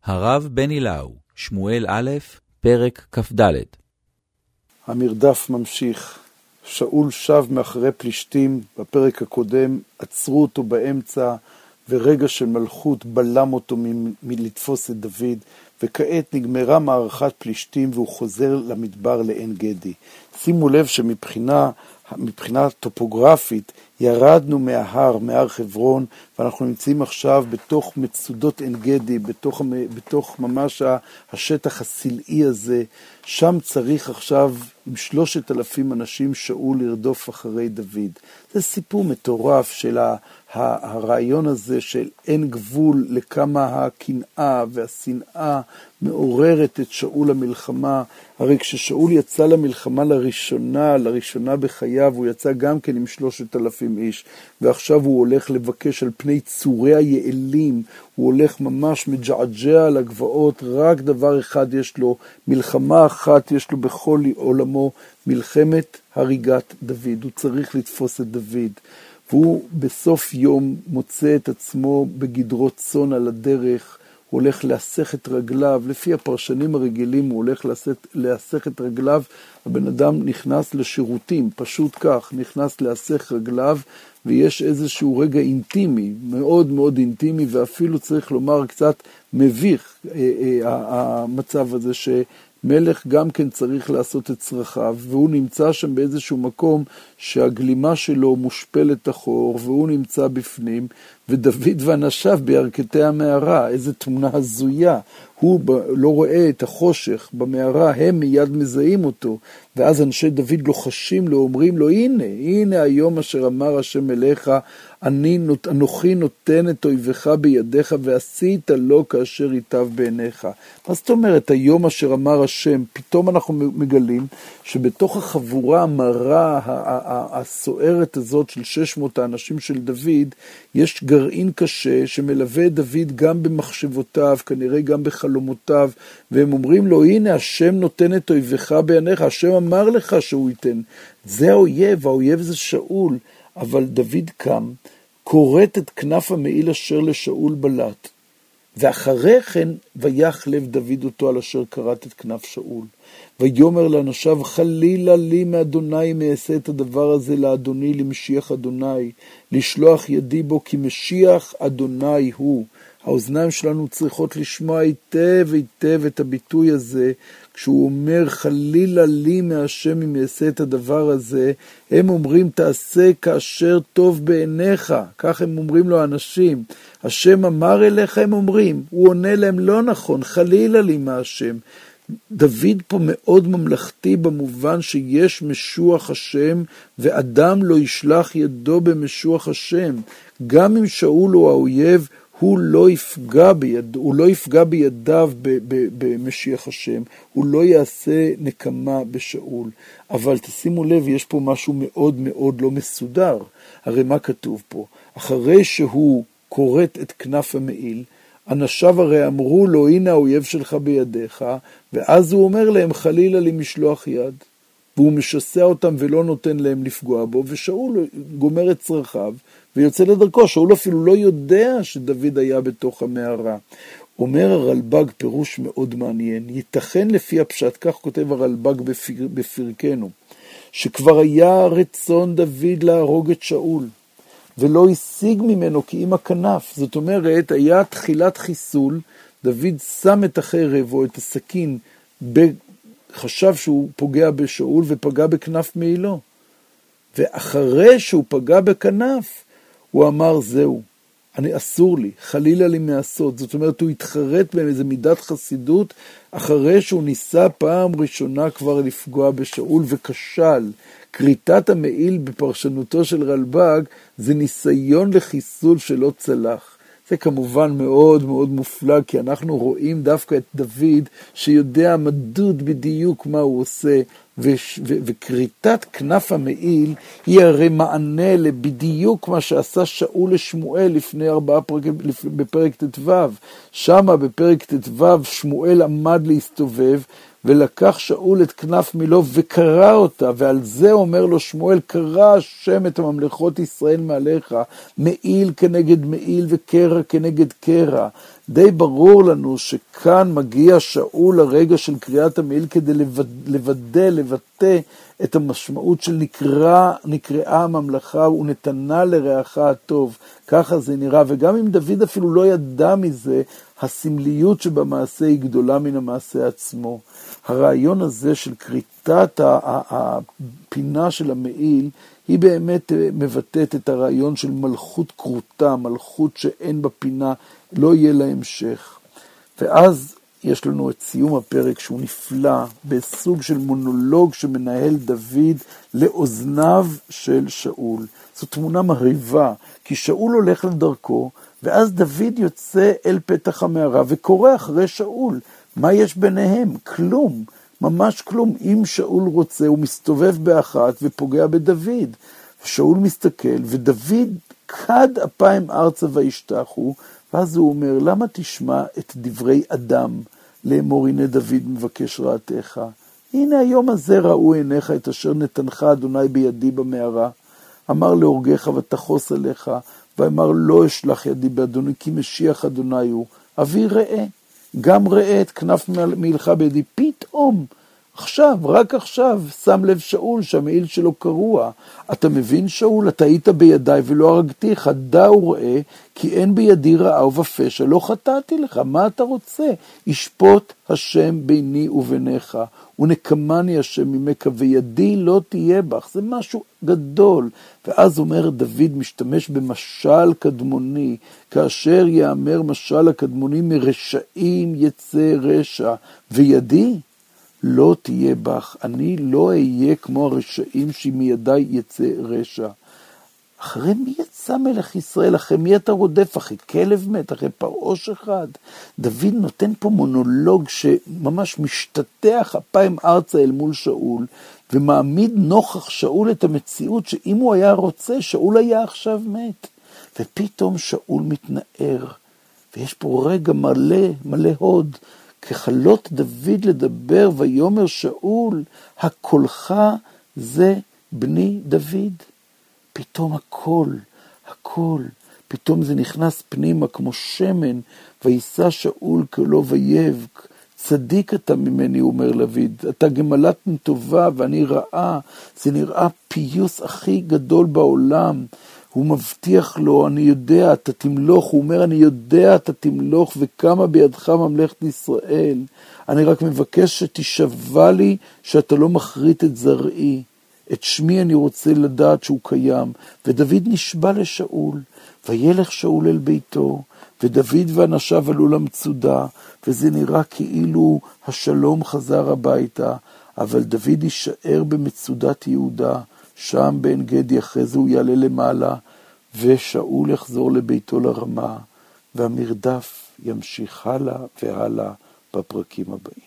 הרב בני לאו, שמואל א', פרק כ"ד. המרדף ממשיך. שאול שב מאחרי פלישתים, בפרק הקודם עצרו אותו באמצע, ורגע של מלכות בלם אותו מלתפוס את דוד, וכעת נגמרה מערכת פלישתים והוא חוזר למדבר לעין גדי. שימו לב שמבחינה טופוגרפית ירדנו מהר חברון, ואנחנו נמצאים עכשיו בתוך מצודות עין גדי, בתוך ממש השטח הסלעי הזה. שם צריך עכשיו עם 3,000 אנשים שאול לרדוף אחרי דוד. זה סיפור מטורף של הרעיון הזה של אין גבול לכמה הקנאה והשנאה מעוררת את שאול למלחמה. הרי כששאול יצא למלחמה לראשונה בחייו, הוא יצא גם כן עם 3,000 איש, ועכשיו הוא הולך לבקש על פני צורי היעלים, הוא הולך ממש מג'עג'ע על הגבעות, רק דבר אחד יש לו, מלחמה אחת יש לו בכל עולמו, מלחמת הריגת דוד. הוא צריך לתפוס את דוד, והוא בסוף יום מוצא את עצמו בגדרות צאן על הדרך, הוא הולך להסך את רגליו, לפי הפרשנים הרגילים הוא הולך להסך את רגליו, הבן אדם נכנס לשירותים, פשוט כך, נכנס להסך רגליו, ויש איזשהו רגע אינטימי, מאוד מאוד אינטימי, ואפילו צריך לומר קצת מביך, המצב הזה שמלך גם כן צריך לעשות את צרכיו, והוא נמצא שם באיזשהו מקום שהגלימה שלו מושפלת אחור, והוא נמצא בפנים, ודוד ואנשיו בירכתי המערה, איזו תמונה הזויה, הוא לא רואה את החושך במערה, הם מיד מזהים אותו, ואז אנשי דוד לוחשים לו, אומרים לו, הנה היום אשר אמר השם אליך, אנוכי נותן את אויבך בידיך, ועשית לו כאשר ייטב בעיניך. מה זאת אומרת, היום אשר אמר השם, פתאום אנחנו מגלים, שבתוך החבורה המרה, הסוערת הזאת של 600 האנשים של דוד, יש גרעין קשה שמלווה את דוד גם במחשבותיו, כנראה גם בחלומותיו, והם אומרים לו, הנה השם נותן את אויבך בעיניך, השם אמר לך שהוא ייתן. זה האויב זה שאול, אבל דוד קם, קוראת את כנף המעיל אשר לשאול בלט, ואחרי כן ויח לב דוד אותו על אשר קראת את כנף שאול. ויאמר לאנשיו, חלילה לי מאדוני מעשה את הדבר הזה לאדוני למשיח אדוני, לשלוח ידי בו כי משיח אדוני הוא. האוזניים שלנו צריכות לשמוע היטב את הביטוי הזה, כשהוא אומר חלילה לי מהשם אם יעשה את הדבר הזה, הם אומרים תעשה כאשר טוב בעיניך, כך הם אומרים לו האנשים, השם אמר אליך, הם אומרים, הוא עונה להם לא נכון, חלילה לי מהשם. דוד פה מאוד ממלכתי במובן שיש משוח השם, ואדם לא ישלח ידו במשוח השם, גם אם שאול הוא האויב, הוא לא יפגע בידיו במשיח השם, הוא לא יעשה נקמה בשאול. אבל תשימו לב, יש פה משהו מאוד מאוד לא מסודר. הרי מה כתוב פה? אחרי שהוא קוראת את כנף המעיל, אנשיו הרי אמרו לו, הנה האויב שלך בידיך, ואז הוא אומר להם, חלילה לי משלוח יד. והוא משסע אותם ולא נותן להם לפגוע בו, ושאול גומר את צרכיו, ויוצא לדרכו. שאול אפילו לא יודע שדוד היה בתוך המערה. אומר הרלב"ג פירוש מאוד מעניין, ייתכן לפי הפשט, כך כותב הרלב"ג בפרקנו, שכבר היה רצון דוד להרוג את שאול, ולא השיג ממנו כי עם הכנף. זאת אומרת, היה תחילת חיסול, דוד שם את החרב או את הסכין, חשב שהוא פוגע בשאול ופגע בכנף מעילו. ואחרי שהוא פגע בכנף, הוא אמר זהו, אסור לי, חלילה לי מעשות. זאת אומרת, הוא התחרט באיזו מידת חסידות, אחרי שהוא ניסה פעם ראשונה כבר לפגוע בשאול וכשל. קריטת המעיל בפרשנותו של רלב"ג, זה ניסיון לחיסול שלא צלח. זה כמובן מאוד מאוד מופלא, כי אנחנו רואים דווקא את דוד, שיודע מדוד בדיוק מה הוא עושה, וקריטת כנף המעיל היא הרי מענה לבדיוק מה שעשה שאול לשמואל לפני 4 פרקים בפרק ט"ו. שמה בפרק ט"ו שמואל עמד להסתובב, ולקח שאול את כנף מילו וקרא אותה, ועל זה אומר לו שמואל, קרא השם את הממלכות ישראל מעליך, מעיל כנגד מעיל וקרע כנגד קרע. די ברור לנו שכאן מגיע שאול לרגע של קריאת המעיל כדי לבטא את המשמעות של נקראה הממלכה ונתנה לרעך הטוב. ככה זה נראה, וגם אם דוד אפילו לא ידע מזה, הסמליות שבמעשה היא גדולה מן המעשה עצמו. הרעיון הזה של כריתת הפינה של המעיל, היא באמת מבטאת את הרעיון של מלכות קרוטה, מלכות שאין בפינה, לא יהיה לה המשך. ואז יש לנו את סיום הפרק שהוא נפלא, בסוג של מונולוג שמנהל דוד לאוזניו של שאול. זו תמונה מרהיבה, כי שאול הולך לדרכו, ואז דוד יוצא אל פתח המערה וקורא אחרי שאול. מה יש ביניהם? כלום, ממש כלום. אם שאול רוצה, הוא מסתובב באחת ופוגע בדוד. שאול מסתכל, ודוד קד אפיים ארצה וישתחו, ואז הוא אומר, למה תשמע את דברי אדם, לאמור הנה דוד מבקש רעתך? הנה היום הזה ראו עיניך את אשר נתנך אדוני בידי במערה. אמר להורגך ותחוס עליך, ואמר לא אשלח ידי באדוני כי משיח אדוני הוא. אבי ראה, גם ראה את כנף מעילך בידי. פתאום, עכשיו, רק עכשיו, שם לב שאול שהמעיל שלו קרוע. אתה מבין שאול, אתה היית בידי ולא הרגתיך, דע וראה, כי אין בידי רעה ובפשע, לא חטאתי לך, מה אתה רוצה? ישפוט השם ביני וביניך, ונקמני השם ממך, וידי לא תהיה בך. זה משהו גדול. ואז אומר דוד, משתמש במשל קדמוני, כאשר יאמר משל הקדמוני, מרשעים יצא רשע, וידי לא תהיה בך. אני לא אהיה כמו הרשעים שמידי יצא רשע. אחרי מי יצא מלך ישראל? אחרי מי אתה רודף? אחרי כלב מת? אחרי פרעוש אחד? דוד נותן פה מונולוג שממש משתתח אפיים ארצה אל מול שאול, ומעמיד נוכח שאול את המציאות שאם הוא היה רוצה, שאול היה עכשיו מת. ופתאום שאול מתנער, ויש פה רגע מלא הוד, כחלות דוד לדבר, ויאמר שאול, הקולך זה בני דוד. פתאום הכל, פתאום זה נכנס פנימה כמו שמן, וישא שאול קולו ויבק. צדיק אתה ממני, אומר דוד, אתה גמלת טובה ואני רעה. זה נראה פיוס הכי גדול בעולם. הוא מבטיח לו, אני יודע, אתה תמלוך. הוא אומר, אני יודע, אתה תמלוך, וכמה בידך ממלכת ישראל. אני רק מבקש שתשבע לי שאתה לא מחריט את זרעי. את שמי אני רוצה לדעת שהוא קיים. ודוד נשבע לשאול, וילך שאול אל ביתו, ודוד ואנשיו עלו למצודה, וזה נראה כאילו השלום חזר הביתה, אבל דוד יישאר במצודת יהודה, שם בעין גדי, אחרי זה הוא יעלה למעלה, ושאול יחזור לביתו לרמה, והמרדף ימשיך הלאה והלאה בפרקים הבאים.